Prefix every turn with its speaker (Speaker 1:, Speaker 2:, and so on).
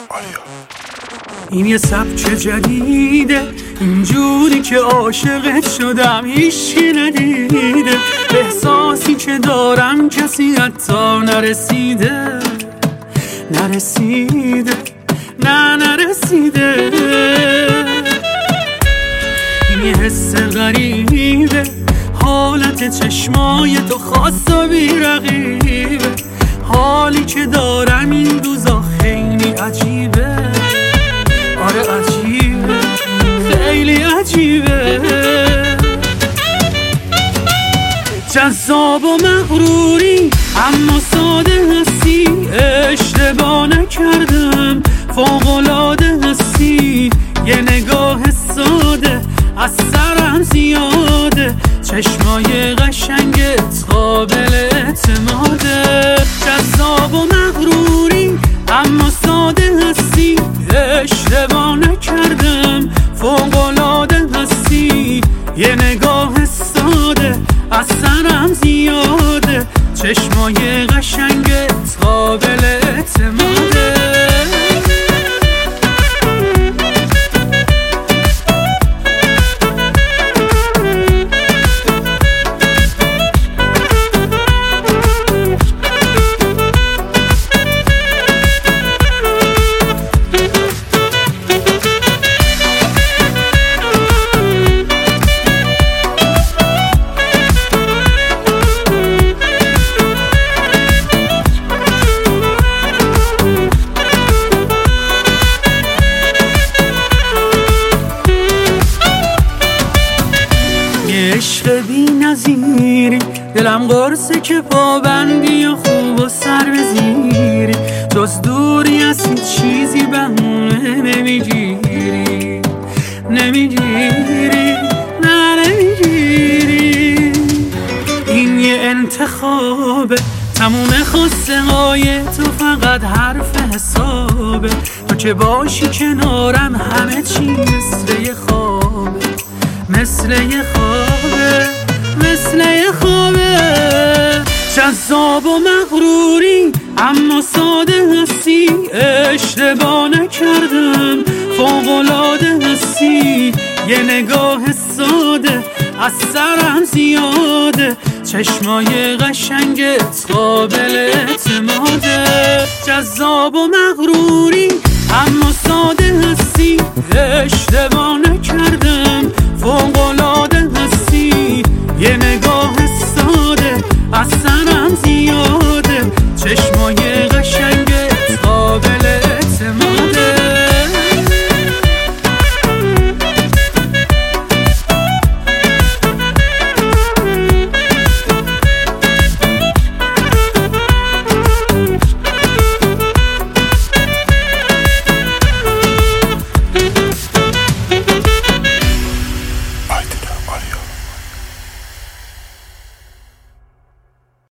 Speaker 1: این یه سبک جدیده، اینجوری که عاشقت شدم هیچی ندیده. احساسی که دارم کسی حتی نرسیده این یه حس غریبه، حالت چشمای تو خاص و بی‌رقیبه. حالی که دارم این روزا خیلی عجیبه. آره عجیبه، خیلی عجیبه. جذاب و مغروری اما ساده هستی، اشتباه نکردم فوق‌العاده هستی. یه نگاه ساده از سرم زیاده، چشمای قشنگت قابل اعتماده. جذاب و مغروری اما ساده هستی، اشتباه نکردم فوق‌العاده هستی. یه نگاه ساده از سرم زیاده، چشمای قشنگت قابل اعتماده. عشق بی نظیری، دلم قرصه که پابندی و خوب و سر بزیری. جز دوری از هیچ چیزی بهونه نمیگیری. این یه انتخابه، تموم خواسته های تو فقط حرف حسابه. تو که باشی کنارم همه چی مثل یه خوابه. جذاب و مغروری اما ساده هستی، اشتباه نکردم فوق‌العاده هستی. یه نگاه ساده از سرم زیاده، چشمای قشنگت قابل اعتماده. جذاب و مغروری